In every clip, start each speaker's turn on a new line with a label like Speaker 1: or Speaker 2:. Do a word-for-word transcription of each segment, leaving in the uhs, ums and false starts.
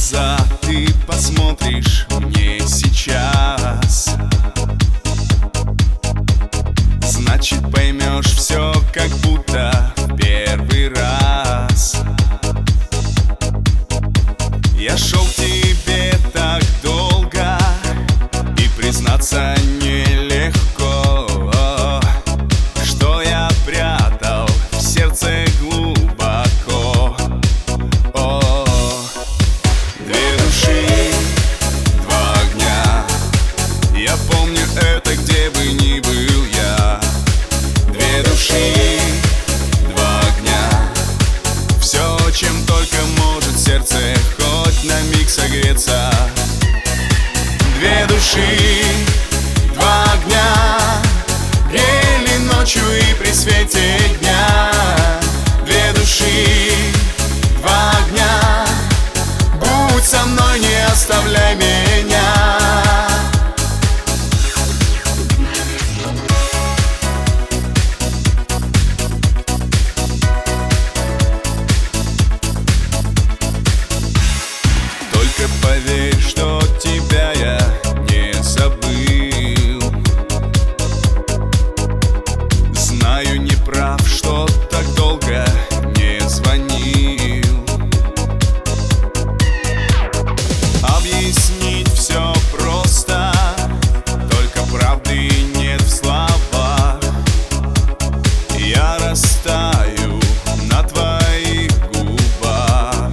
Speaker 1: глаза ты посмотришь мне сейчас, значит поймешь все, как будто в первый раз. Я шел к тебе так долго, и признаться нелегко, что я прятал в сердце глубоко. О, две души, два огня, я помню это, где бы ни был я. Две души, два огня, все, чем только может сердце хоть на миг согреться. Две души, два огня, грели ночью и при свете дня. Две души, два огня, будь со мной, не оставляй меня. Поверь, что тебя я не забыл. Знаю, не прав, что так долго не звонил. Объяснить все просто, только правды нет в словах. Я растаю на твоих губах.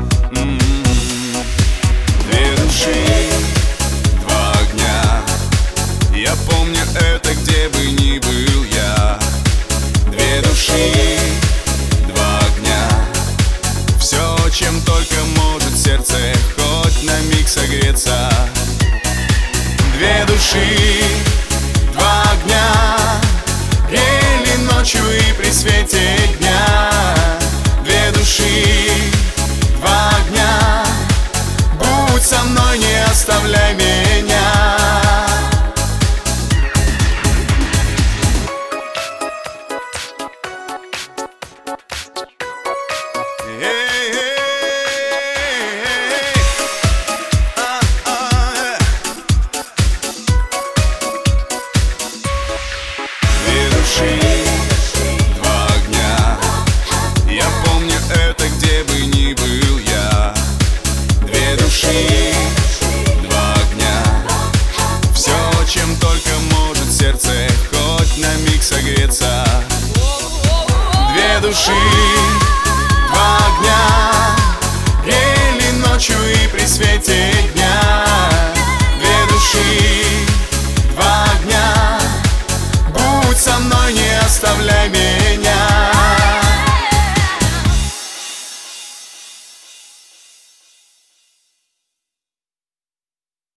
Speaker 1: Два огня, я помню это, где бы ни был я. Две души, два огня, все, чем только может сердце хоть на миг согреться. Две души, два огня, грели ночью и при свете дня. Две души, два огня, будь со мной, не оставляй меня. Две души, два огня, я помню это, где бы ни был я. Две души, два огня, все, чем только может сердце хоть на миг согреться. Две души, два огня, грели ночью и при свете дня. Две души, два огня, будь со мной, не оставляй меня.